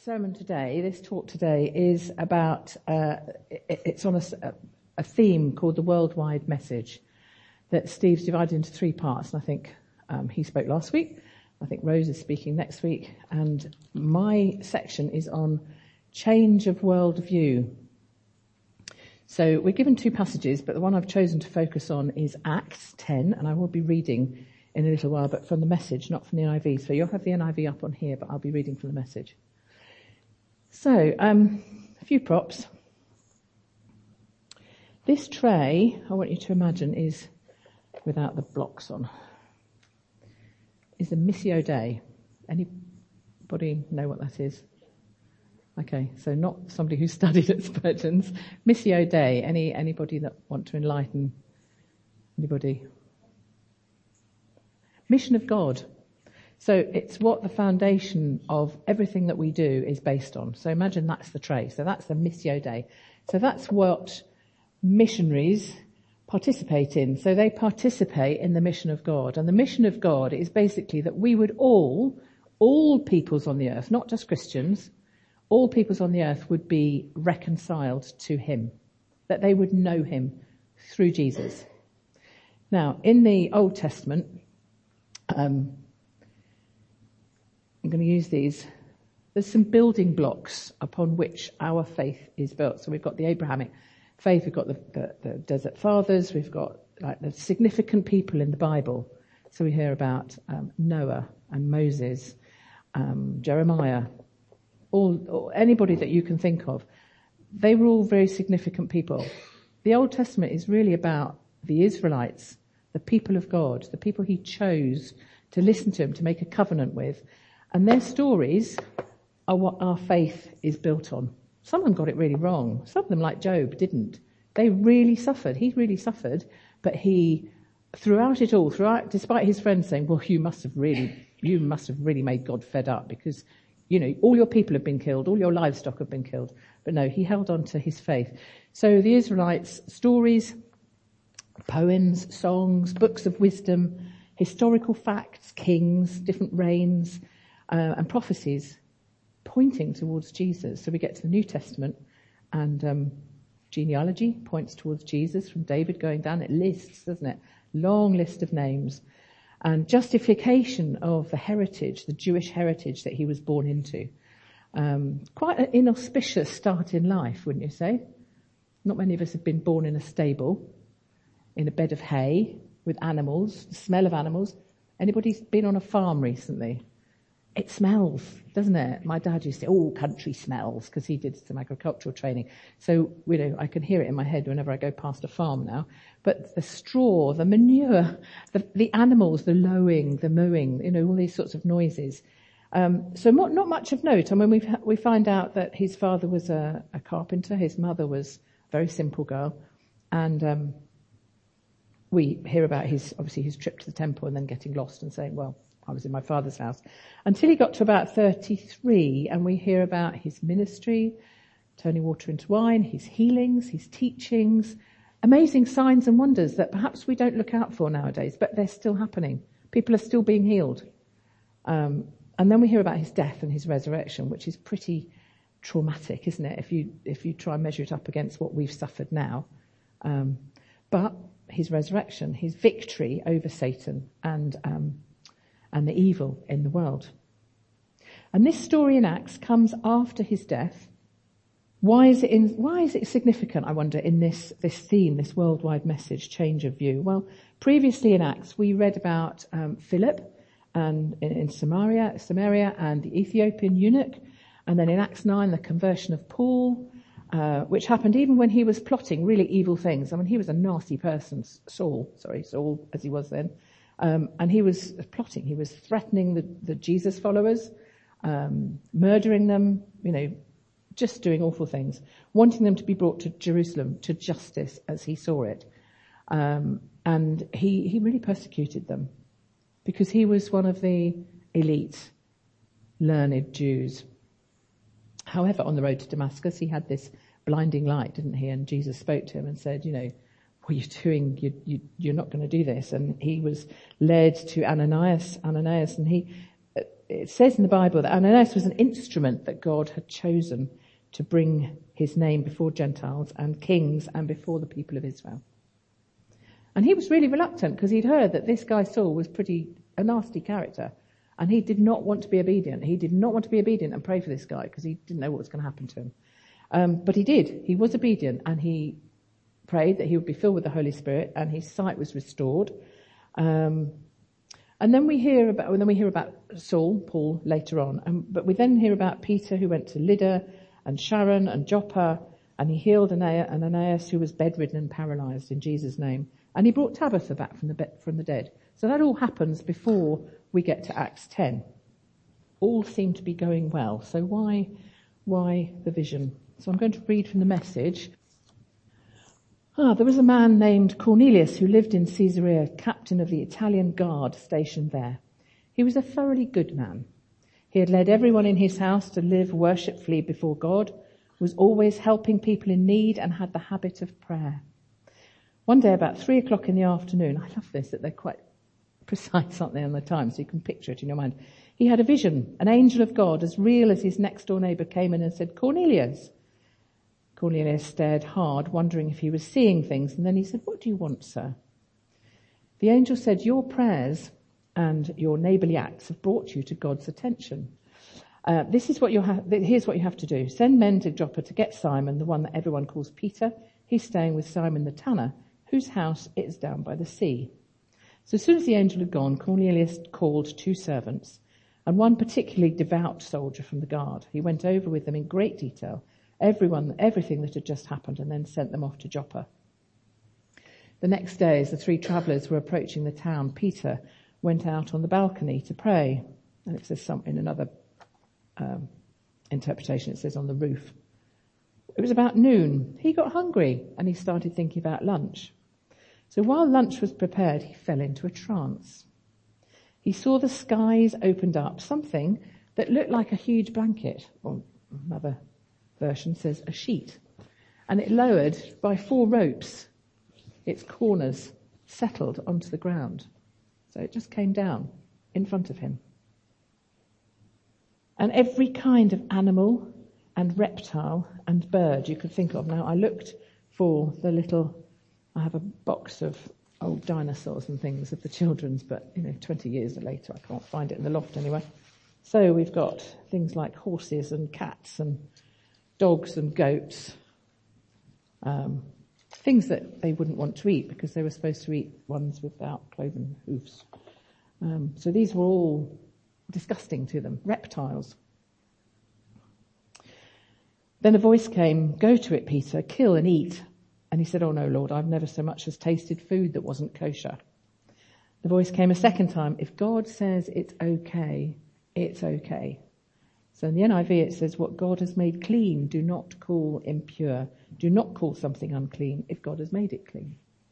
sermon today, this talk today, is about, it's on a theme called the worldwide message that Steve's divided into three parts. And I think he spoke last week. I think Rose is speaking next week. And my section is on change of worldview. So we're given two passages, but the one I've chosen to focus on is Acts 10, and I will be reading in a little while, but from the Message, not from the NIV. So you'll have the NIV up on here, but I'll be reading from the Message. So, a few props. This tray, I want you to imagine, is, without the blocks on, is a Missio Dei. Anybody know what that is? Okay, so not somebody who studied at Spurgeon's. Missio Dei. Anybody that want to enlighten? Anybody? Mission of God. So it's what the foundation of everything that we do is based on. So imagine that's the tray. So that's the Missio Dei. So that's what missionaries participate in. So they participate in the mission of God. And the mission of God is basically that we would all peoples on the earth, not just Christians, all peoples on the earth would be reconciled to him, that they would know him through Jesus. Now, in the Old Testament, I'm going to use these. There's some building blocks upon which our faith is built. So we've got the Abrahamic faith, we've got the Desert Fathers, we've got like the significant people in the Bible. So we hear about Noah and Moses, Jeremiah, or anybody that you can think of. They were all very significant people. The Old Testament is really about the Israelites, the people of God, the people he chose to listen to him, to make a covenant with. And their stories are what our faith is built on. Some of them got it really wrong. Some of them, like Job, didn't. They really suffered. He really suffered, but he, throughout it all, despite his friends saying, well, you must have really made God fed up because, you know, all your people have been killed, all your livestock have been killed. But no, he held on to his faith. So the Israelites' stories, poems, songs, books of wisdom, historical facts, kings, different reigns, and prophecies pointing towards Jesus. So we get to the New Testament, and genealogy points towards Jesus, from David going down. It lists, doesn't it? Long list of names. And justification of the heritage, the Jewish heritage that he was born into. Quite an inauspicious start in life, wouldn't you say? Not many of us have been born in a stable, in a bed of hay, with animals, the smell of animals. Anybody been on a farm recently? It smells, doesn't it? My dad used to say, country smells, because he did some agricultural training. So, you know, I can hear it in my head whenever I go past a farm now. But the straw, the manure, the animals, the lowing, the mowing, you know, all these sorts of noises. So not much of note. I mean, we find out that his father was a carpenter. His mother was a very simple girl. And we hear about his trip to the temple and then getting lost and saying, well, I was in my father's house, until he got to about 33, and we hear about his ministry, turning water into wine, his healings, his teachings, amazing signs and wonders that perhaps we don't look out for nowadays, but they're still happening. People are still being healed. And then we hear about his death and his resurrection, which is pretty traumatic, isn't it? If you try and measure it up against what we've suffered now. But his resurrection, his victory over Satan and the evil in the world. And this story in Acts comes after his death. Why is it significant, I wonder, in this theme, this worldwide message, change of view? Well, previously in Acts, we read about Philip and in Samaria and the Ethiopian eunuch. And then in Acts 9, the conversion of Paul, which happened even when he was plotting really evil things. I mean, he was a nasty person, Saul as he was then. And he was plotting. He was threatening the Jesus followers, murdering them, you know, just doing awful things, wanting them to be brought to Jerusalem to justice as he saw it. And he really persecuted them because he was one of the elite, learned Jews. However, on the road to Damascus, he had this blinding light, didn't he? And Jesus spoke to him and said, you know, what are you doing? You're not going to do this. And he was led to Ananias, and he it says in the Bible that Ananias was an instrument that God had chosen to bring his name before Gentiles and kings and before the people of Israel. And he was really reluctant because he'd heard that this guy Saul was a nasty character, and he did not want to be obedient. He did not want to be obedient and pray for this guy because he didn't know what was going to happen to him. But he did. He was obedient, and he prayed that he would be filled with the Holy Spirit, and his sight was restored. And then we hear about Saul, Paul, later on. But we then hear about Peter, who went to Lydda and Sharon and Joppa, and he healed Ananias, who was bedridden and paralyzed, in Jesus' name. And he brought Tabitha back from the dead. So that all happens before we get to Acts 10. All seem to be going well. So why the vision? So I'm going to read from the Message. There was a man named Cornelius who lived in Caesarea, captain of the Italian guard stationed there. He was a thoroughly good man. He had led everyone in his house to live worshipfully before God, was always helping people in need, and had the habit of prayer. One day about 3:00 in the afternoon, I love this, that they're quite precise, aren't they, on the time, so you can picture it in your mind. He had a vision. An angel of God, as real as his next door neighbour, came in and said, "Cornelius." Cornelius stared hard, wondering if he was seeing things, and then he said, "What do you want, sir?" The angel said, "Your prayers and your neighbourly acts have brought you to God's attention. Here's what you have to do. Send men to Joppa to get Simon, the one that everyone calls Peter. He's staying with Simon the tanner, whose house is down by the sea." So as soon as the angel had gone, Cornelius called 2 servants and one particularly devout soldier from the guard. He went over with them in great detail, everything that had just happened, and then sent them off to Joppa. The next day, as the 3 travellers were approaching the town, Peter went out on the balcony to pray. And it says in another interpretation, it says on the roof. It was about noon. He got hungry and he started thinking about lunch. So while lunch was prepared, he fell into a trance. He saw the skies opened up, something that looked like a huge blanket, or another version says a sheet, and it lowered by 4 ropes. Its corners settled onto the ground. So it just came down in front of him. And every kind of animal and reptile and bird you could think of. Now, I looked for I have a box of old dinosaurs and things of the children's, but 20 years later I can't find it in the loft anyway. So we've got things like horses and cats and dogs and goats, things that they wouldn't want to eat because they were supposed to eat ones without cloven hoofs. So these were all disgusting to them, reptiles. Then a voice came, "Go to it, Peter, kill and eat." And he said, "Oh no, Lord, I've never so much as tasted food that wasn't kosher." The voice came a second time, "If God says it's okay, it's okay." So in the NIV it says, "What God has made clean, do not call impure. Do not call something unclean if God has made it clean."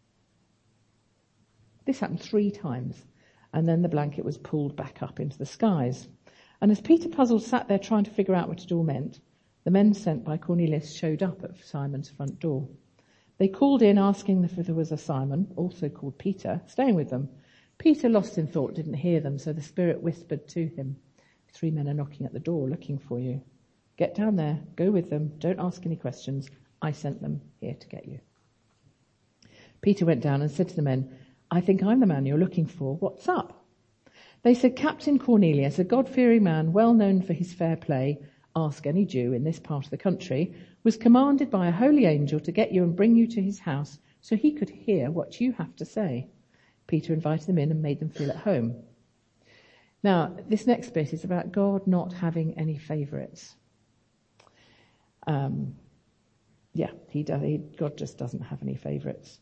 This happened 3 times. And then the blanket was pulled back up into the skies. And as Peter, puzzled, sat there trying to figure out what it all meant, the men sent by Cornelius showed up at Simon's front door. They called in asking if there was a Simon, also called Peter, staying with them. Peter, lost in thought, didn't hear them, so the Spirit whispered to him, "3 men are knocking at the door looking for you. Get down there, go with them, don't ask any questions. I sent them here to get you." Peter went down and said to the men, "I think I'm the man you're looking for. What's up?" They said, "Captain Cornelius, a God-fearing man well known for his fair play, ask any Jew in this part of the country, was commanded by a holy angel to get you and bring you to his house so he could hear what you have to say." Peter invited them in and made them feel at home. Now, this next bit is about God not having any favourites. God just doesn't have any favourites.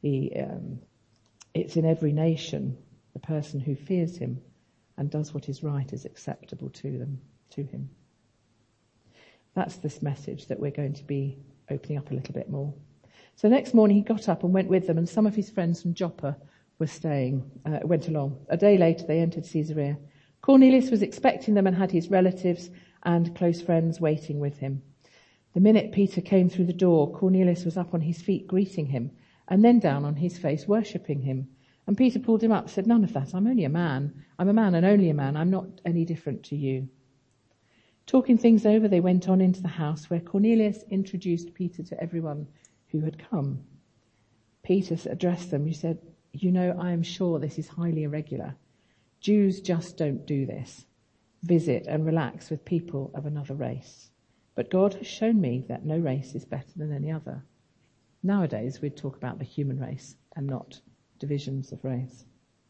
It's in every nation the person who fears him and does what is right is acceptable to him. That's this message that we're going to be opening up a little bit more. So next morning he got up and went with them, and some of his friends from Joppa went along. A day later they entered Caesarea. Cornelius was expecting them and had his relatives and close friends waiting with him. The minute Peter came through the door, Cornelius was up on his feet greeting him, and then down on his face worshipping him. And Peter pulled him up, said, "None of that. I'm only a man. I'm a man and only a man. I'm not any different to you." Talking things over, they went on into the house where Cornelius introduced Peter to everyone who had come. Peter addressed them. He said, "You know, I am sure this is highly irregular. Jews just don't do this. Visit and relax with people of another race. But God has shown me that no race is better than any other." Nowadays, we'd talk about the human race and not divisions of race.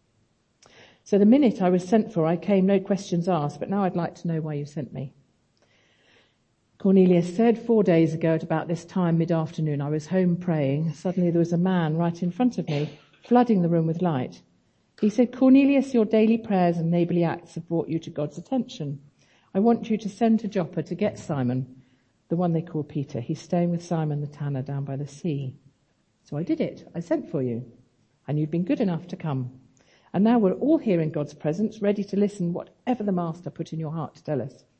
"So the minute I was sent for, I came, no questions asked, but now I'd like to know why you sent me." Cornelius said, 4 days ago at about this time, mid-afternoon, I was home praying. Suddenly there was a man right in front of me, flooding the room with light. He said, "Cornelius, your daily prayers and neighbourly acts have brought you to God's attention. I want you to send to Joppa to get Simon, the one they call Peter. He's staying with Simon the tanner down by the sea." So I did it. I sent for you. And you've been good enough to come. And now we're all here in God's presence, ready to listen whatever the Master put in your heart to tell us.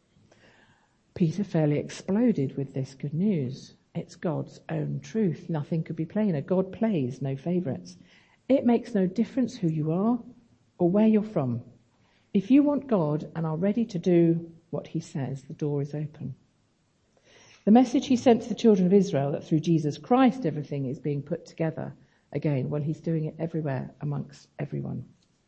Peter fairly exploded with this good news. It's God's own truth. Nothing could be plainer. God plays no favourites. It makes no difference who you are or where you're from. If you want God and are ready to do what he says, the door is open. The message he sent to the children of Israel, that through Jesus Christ everything is being put together again, well, he's doing it everywhere amongst everyone.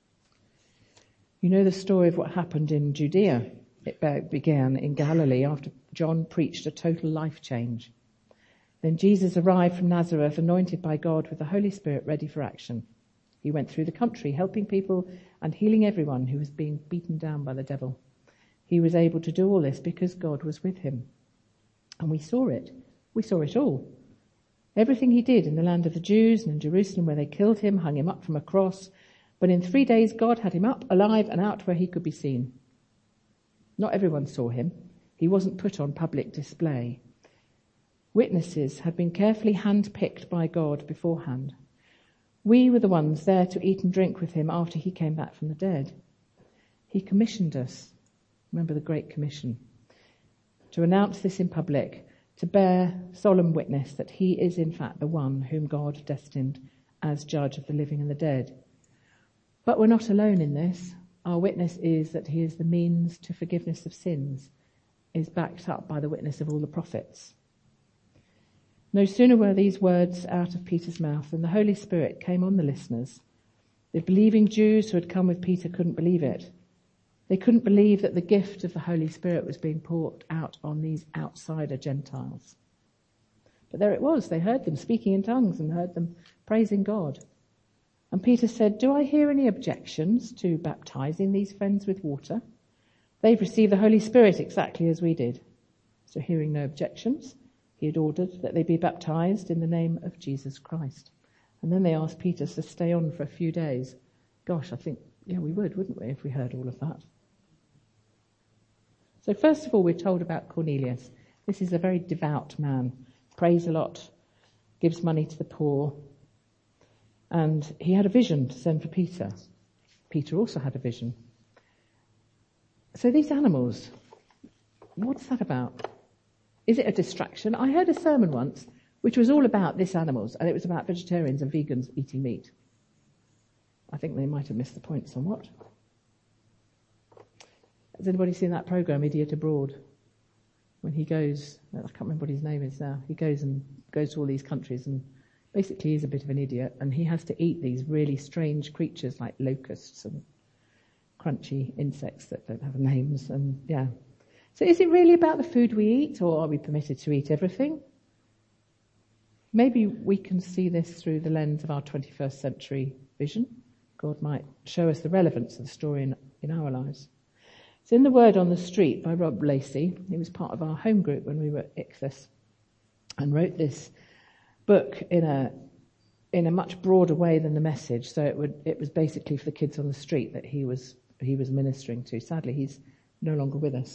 You know the story of what happened in Judea. It began in Galilee after John preached a total life change. Then Jesus arrived from Nazareth, anointed by God with the Holy Spirit, ready for action. He went through the country, helping people and healing everyone who was being beaten down by the devil. He was able to do all this because God was with him. And we saw it. We saw it all. Everything he did in the land of the Jews and in Jerusalem, where they killed him, hung him up from a cross. But in 3 days, God had him up, alive, and out where he could be seen. Not everyone saw him. He wasn't put on public display. Witnesses had been carefully handpicked by God beforehand. We were the ones there to eat and drink with him after he came back from the dead. He commissioned us. Remember the Great Commission. To announce this in public, to bear solemn witness that he is in fact the one whom God destined as judge of the living and the dead. But we're not alone in this. Our witness is that he is the means to forgiveness of sins, is backed up by the witness of all the prophets. No sooner were these words out of Peter's mouth than the Holy Spirit came on the listeners. The believing Jews who had come with Peter couldn't believe it. They couldn't believe that the gift of the Holy Spirit was being poured out on these outsider Gentiles. But there it was. They heard them speaking in tongues and heard them praising God. And Peter said, "Do I hear any objections to baptizing these friends with water? They've received the Holy Spirit exactly as we did." So hearing no objections, he had ordered that they be baptized in the name of Jesus Christ. And then they asked Peter to stay on for a few days. Gosh, I think, yeah, we would, wouldn't we, if we heard all of that? So first of all, we're told about Cornelius. This is a very devout man, prays a lot, gives money to the poor. And he had a vision to send for Peter. Peter also had a vision. So these animals, what's that about? Is it a distraction? I heard a sermon once which was all about this animals, and it was about vegetarians and vegans eating meat. I think they might have missed the point somewhat. Has anybody seen that program, Idiot Abroad? When he goes, I can't remember what his name is now, he goes to all these countries and basically he's a bit of an idiot, and he has to eat these really strange creatures like locusts and crunchy insects that don't have names, and yeah. So is it really about the food we eat, or are we permitted to eat everything? Maybe we can see this through the lens of our 21st century vision. God might show us the relevance of the story in our lives. It's in The Word on the Street by Rob Lacey. He was part of our home group when we were at Ichthus and wrote this book in a much broader way than the Message. So it was basically for the kids on the street that he was ministering to. Sadly, he's no longer with us.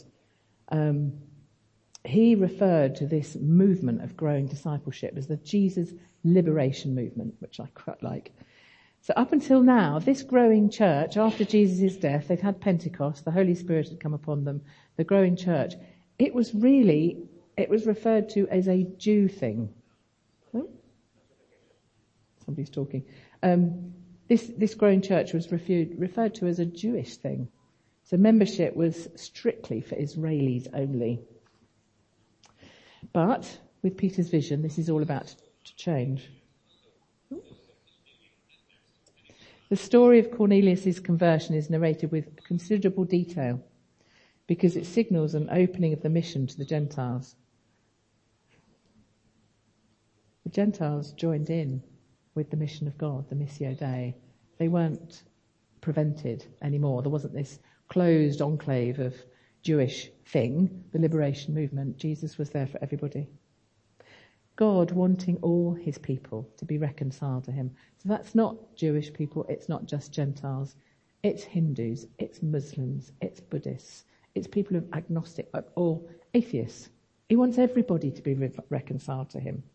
He referred to this movement of growing discipleship as the Jesus Liberation Movement, which I quite like. So up until now, this growing church, after Jesus' death, they'd had Pentecost, the Holy Spirit had come upon them, the growing church, it was referred to as a Jew thing. Oh, somebody's talking. This growing church was referred to as a Jewish thing. So membership was strictly for Israelis only. But with Peter's vision, this is all about to change. The story of Cornelius' conversion is narrated with considerable detail because it signals an opening of the mission to the Gentiles. The Gentiles joined in with the mission of God, the Missio Dei. They weren't prevented anymore. There wasn't this closed enclave of Jewish thing, the liberation movement. Jesus was there for everybody. God wanting all his people to be reconciled to him. So that's not Jewish people, it's not just Gentiles, it's Hindus, it's Muslims, it's Buddhists, it's people who are agnostic or atheists. He wants everybody to be reconciled to him.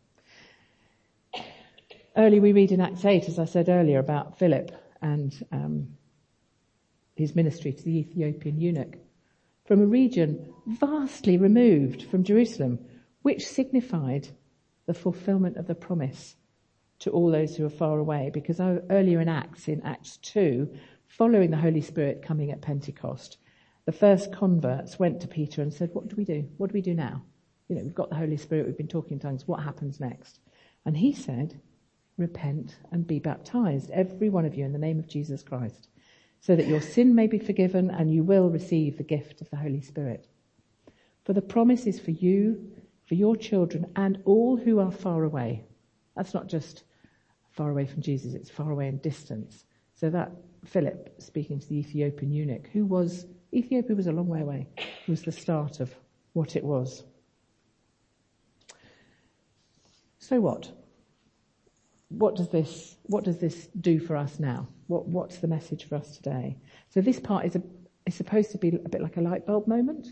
Earlier we read in Acts 8, as I said earlier, about Philip and his ministry to the Ethiopian eunuch from a region vastly removed from Jerusalem, which signified the fulfillment of the promise to all those who are far away. Because earlier in Acts 2, following the Holy Spirit coming at Pentecost, the first converts went to Peter and said, what do we do? What do we do now? We've got the Holy Spirit, we've been talking in tongues, what happens next? And he said, repent and be baptized, every one of you, in the name of Jesus Christ, so that your sin may be forgiven and you will receive the gift of the Holy Spirit. For the promise is for you, for your children, and all who are far away. That's not just far away from Jesus, it's far away in distance. So that Philip, speaking to the Ethiopian eunuch, Ethiopia was a long way away, was the start of what it was. So what? What does this do for us now? What's the message for us today? So this part is supposed to be a bit like a light bulb moment,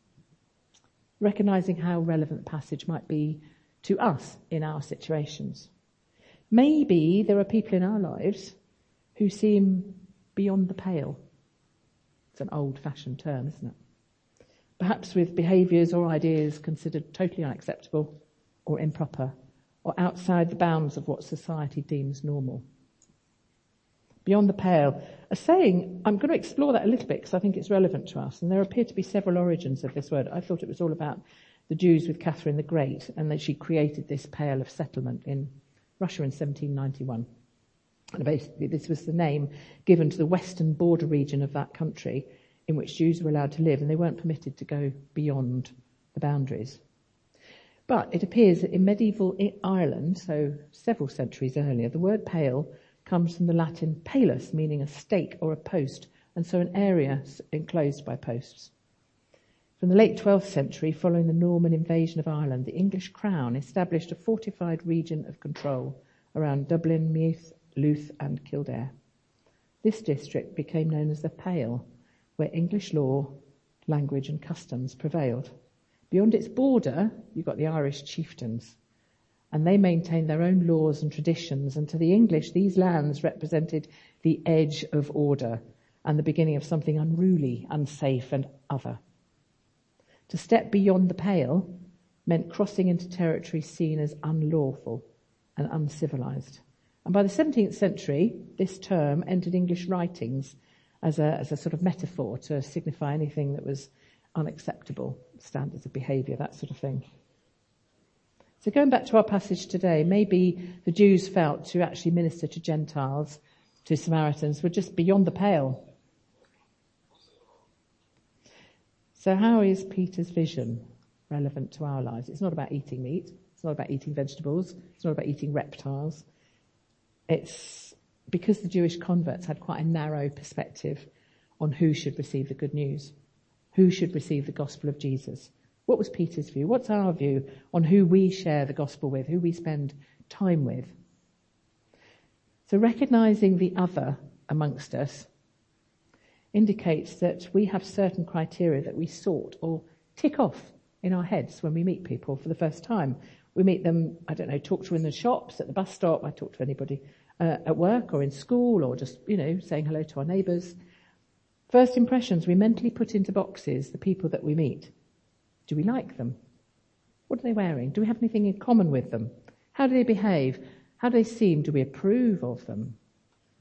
recognizing how relevant the passage might be to us in our situations. Maybe there are people in our lives who seem beyond the pale. It's an old-fashioned term, isn't it? Perhaps with behaviours or ideas considered totally unacceptable or improper, or outside the bounds of what society deems normal. Beyond the pale. A saying, I'm going to explore that a little bit because I think it's relevant to us, and there appear to be several origins of this word. I thought it was all about the Jews with Catherine the Great, and that she created this pale of settlement in Russia in 1791. And basically this was the name given to the western border region of that country in which Jews were allowed to live, and they weren't permitted to go beyond the boundaries. But it appears that in medieval Ireland, so several centuries earlier, the word pale comes from the Latin palus, meaning a stake or a post, and so an area enclosed by posts. From the late 12th century, following the Norman invasion of Ireland, the English crown established a fortified region of control around Dublin, Meath, Louth and Kildare. This district became known as the Pale, where English law, language and customs prevailed. Beyond its border, you've got the Irish chieftains, and they maintained their own laws and traditions, and to the English, these lands represented the edge of order and the beginning of something unruly, unsafe and other. To step beyond the pale meant crossing into territory seen as unlawful and uncivilized. And by the 17th century, this term entered English writings as a sort of metaphor to signify anything that was unacceptable, standards of behaviour, that sort of thing. So going back to our passage today, maybe the Jews felt to actually minister to Gentiles, to Samaritans, were just beyond the pale. So how is Peter's vision relevant to our lives? It's not about eating meat. It's not about eating vegetables. It's not about eating reptiles. It's because the Jewish converts had quite a narrow perspective on who should receive the good news, who should receive the gospel of Jesus. What was Peter's view? What's our view on who we share the gospel with, who we spend time with? So recognizing the other amongst us indicates that we have certain criteria that we sort or tick off in our heads when we meet people for the first time. We meet them, talk to them in the shops, at the bus stop. I talk to anybody at work or in school, or just, saying hello to our neighbours. First impressions, we mentally put into boxes the people that we meet. Do we like them? What are they wearing? Do we have anything in common with them? How do they behave? How do they seem? Do we approve of them?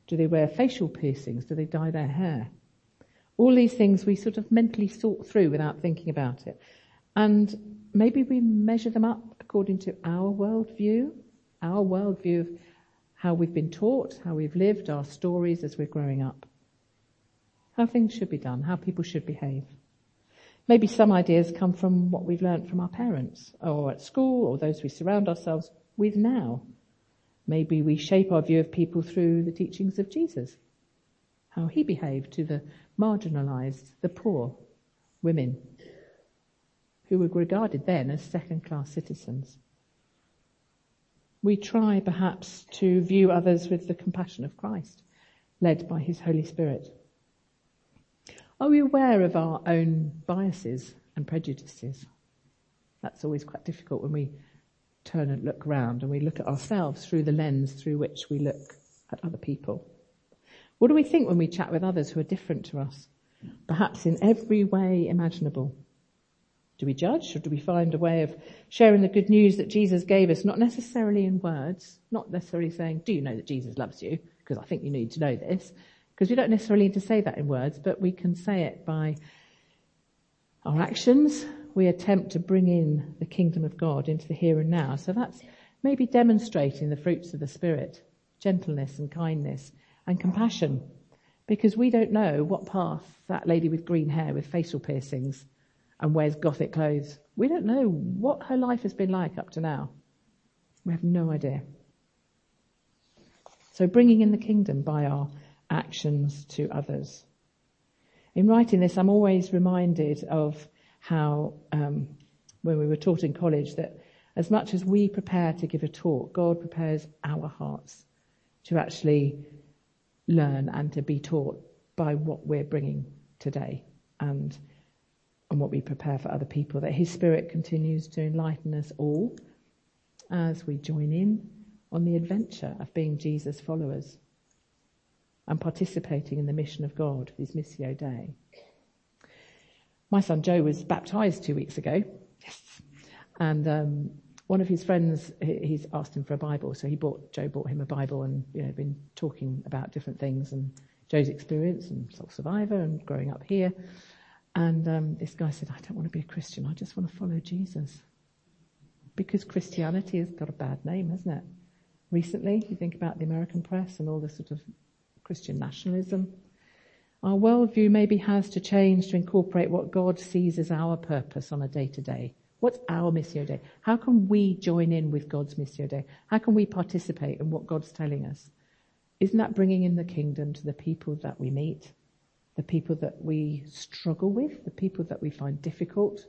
Do they wear facial piercings? Do they dye their hair? All these things we sort of mentally sort through without thinking about it. And maybe we measure them up according to our worldview of how we've been taught, how we've lived, our stories as we're growing up. How things should be done, how people should behave. Maybe some ideas come from what we've learnt from our parents, or at school, or those we surround ourselves with now. Maybe we shape our view of people through the teachings of Jesus, how he behaved to the marginalised, the poor, women, who were regarded then as second-class citizens. We try perhaps to view others with the compassion of Christ, led by his Holy Spirit. Are we aware of our own biases and prejudices? That's always quite difficult when we turn and look around and we look at ourselves through the lens through which we look at other people. What do we think when we chat with others who are different to us? Perhaps in every way imaginable. Do we judge, or do we find a way of sharing the good news that Jesus gave us, not necessarily in words, not necessarily saying, do you know that Jesus loves you? Because I think you need to know this. Because we don't necessarily need to say that in words, but we can say it by our actions. We attempt to bring in the kingdom of God into the here and now. So that's maybe demonstrating the fruits of the Spirit, gentleness and kindness and compassion. Because we don't know what path that lady with green hair with facial piercings and wears gothic clothes. We don't know what her life has been like up to now. We have no idea. So bringing in the kingdom by our actions to others. In writing this, I'm always reminded of how, when we were taught in college, that as much as we prepare to give a talk, God prepares our hearts to actually learn and to be taught by what we're bringing today and what we prepare for other people, that his Spirit continues to enlighten us all as we join in on the adventure of being Jesus followers and participating in the mission of God, his Missio Dei. My son Joe was baptised 2 weeks ago. Yes. And one of his friends, he's asked him for a Bible, so Joe bought him a Bible and been talking about different things and Joe's experience and sole survivor and growing up here. And this guy said, I don't want to be a Christian, I just want to follow Jesus. Because Christianity has got a bad name, hasn't it? Recently, you think about the American press and all the sort of Christian nationalism. Our worldview maybe has to change to incorporate what God sees as our purpose on a day-to-day. What's our Missio Dei? How can we join in with God's Missio Dei? How can we participate in what God's telling us? Isn't that bringing in the kingdom to the people that we meet, the people that we struggle with, the people that we find difficult?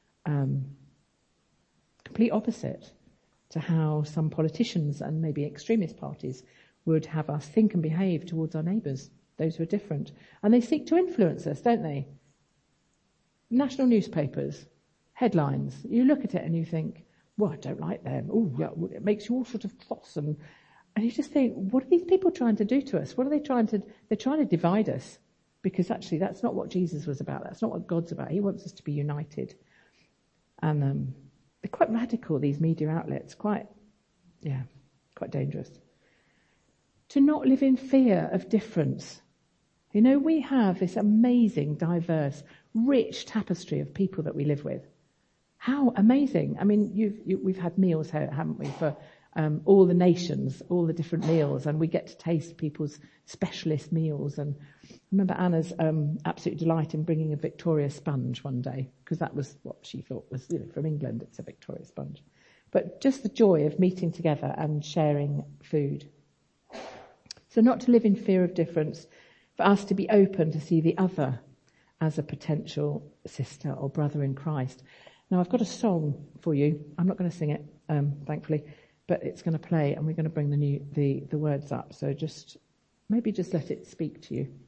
Complete opposite to how some politicians and maybe extremist parties would have us think and behave towards our neighbours, those who are different. And they seek to influence us, don't they? National newspapers, headlines, you look at it and you think, well, I don't like them. Oh, yeah, it makes you all sort of cross. And you just think, what are these people trying to do to us? What are they trying to, they're trying to divide us. Because actually that's not what Jesus was about. That's not what God's about. He wants us to be united. And they're quite radical, these media outlets, quite dangerous. To not live in fear of difference. We have this amazing, diverse, rich tapestry of people that we live with. How amazing. I mean, we've had meals here, haven't we, for all the nations, all the different meals, and we get to taste people's specialist meals. And I remember Anna's absolute delight in bringing a Victoria sponge one day, because that was what she thought was, from England, it's a Victoria sponge. But just the joy of meeting together and sharing food. So not to live in fear of difference, for us to be open to see the other as a potential sister or brother in Christ. Now, I've got a song for you. I'm not going to sing it, thankfully, but it's going to play, and we're going to bring the words up. So maybe just let it speak to you.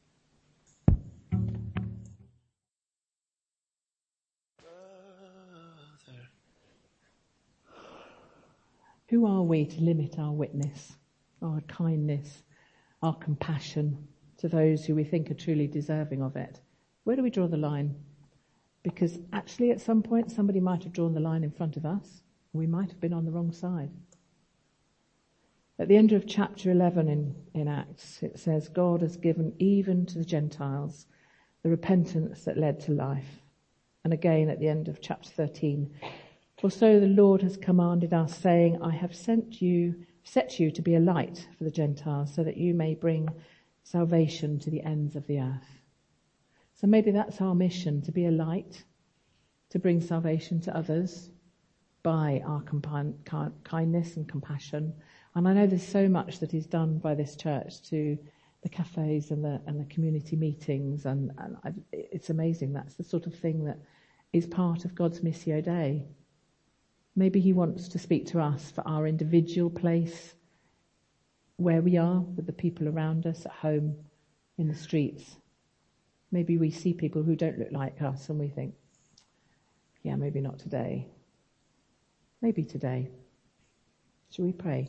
Who are we to limit our witness, our kindness, our compassion to those who we think are truly deserving of it? Where do we draw the line? Because actually at some point somebody might have drawn the line in front of us. We might have been on the wrong side. At the end of chapter 11 in Acts, it says, God has given even to the Gentiles the repentance that led to life. And again at the end of chapter 13, for so the Lord has commanded us, saying, I have set you to be a light for the Gentiles, so that you may bring salvation to the ends of the earth. So maybe that's our mission, to be a light, to bring salvation to others by our kindness and compassion. And I know there's so much that is done by this church to the cafes and the community meetings, and it's amazing. That's the sort of thing that is part of God's Missio Dei. Maybe he wants to speak to us for our individual place, where we are with the people around us, at home, in the streets. Maybe we see people who don't look like us and we think, yeah, maybe not today. Maybe today. Shall we pray?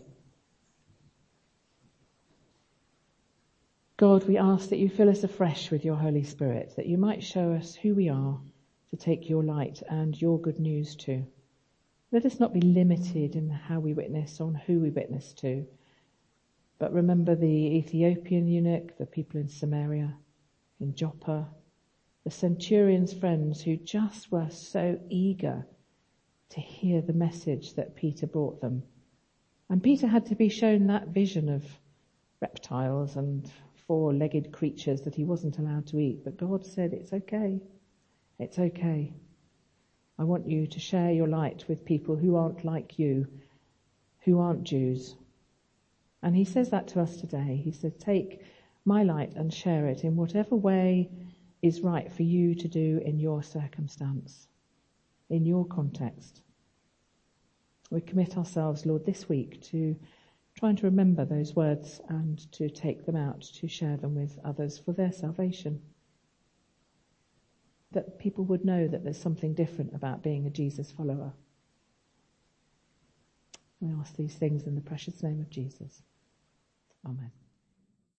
God, we ask that you fill us afresh with your Holy Spirit, that you might show us who we are to take your light and your good news to. Let us not be limited in how we witness, on who we witness to, but remember the Ethiopian eunuch, the people in Samaria, in Joppa, the centurion's friends who just were so eager to hear the message that Peter brought them. And Peter had to be shown that vision of reptiles and four-legged creatures that he wasn't allowed to eat. But God said, it's okay. It's okay. I want you to share your light with people who aren't like you, who aren't Jews. And he says that to us today. He said, take my light and share it in whatever way is right for you to do in your circumstance, in your context. We commit ourselves, Lord, this week to trying to remember those words and to take them out, to share them with others for their salvation. That people would know that there's something different about being a Jesus follower. We ask these things in the precious name of Jesus. Amen.